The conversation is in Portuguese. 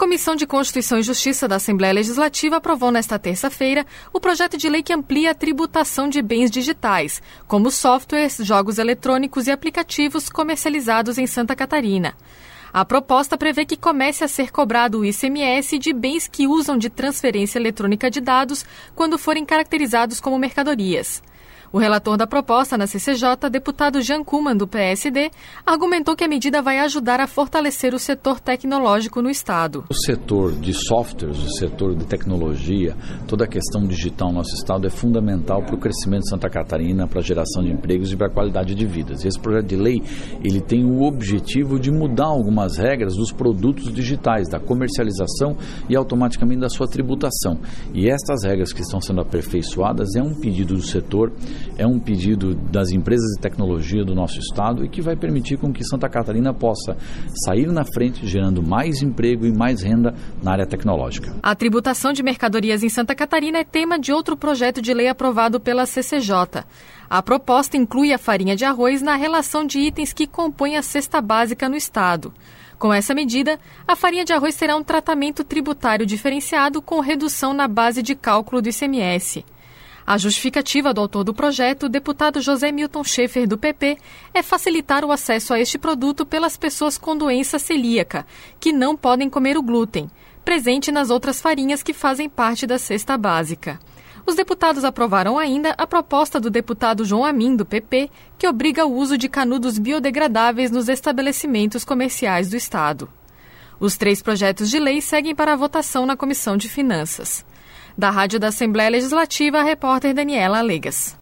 Comissão de Constituição e Justiça da Assembleia Legislativa aprovou nesta terça-feira o projeto de lei que amplia a tributação de bens digitais, como softwares, jogos eletrônicos e aplicativos comercializados em Santa Catarina. A proposta prevê que comece a ser cobrado o ICMS de bens que usam de transferência eletrônica de dados quando forem caracterizados como mercadorias. O relator da proposta na CCJ, deputado Jean Kuman, do PSD, argumentou que a medida vai ajudar a fortalecer o setor tecnológico no Estado. O setor de softwares, o setor de tecnologia, toda a questão digital no nosso Estado é fundamental para o crescimento de Santa Catarina, para a geração de empregos e para a qualidade de vidas. E esse projeto de lei ele tem o objetivo de mudar algumas regras dos produtos digitais, da comercialização e automaticamente da sua tributação. E estas regras que estão sendo aperfeiçoadas é um pedido do setor, é um pedido das empresas de tecnologia do nosso Estado e que vai permitir com que Santa Catarina possa sair na frente, gerando mais emprego e mais renda na área tecnológica. A tributação de mercadorias em Santa Catarina é tema de outro projeto de lei aprovado pela CCJ. A proposta inclui a farinha de arroz na relação de itens que compõem a cesta básica no Estado. Com essa medida, a farinha de arroz terá um tratamento tributário diferenciado com redução na base de cálculo do ICMS. A justificativa do autor do projeto, o deputado José Milton Schaefer, do PP, é facilitar o acesso a este produto pelas pessoas com doença celíaca, que não podem comer o glúten, presente nas outras farinhas que fazem parte da cesta básica. Os deputados aprovaram ainda a proposta do deputado João Amin, do PP, que obriga o uso de canudos biodegradáveis nos estabelecimentos comerciais do Estado. Os 3 projetos de lei seguem para a votação na Comissão de Finanças. Da Rádio da Assembleia Legislativa, a repórter Daniela Alegas.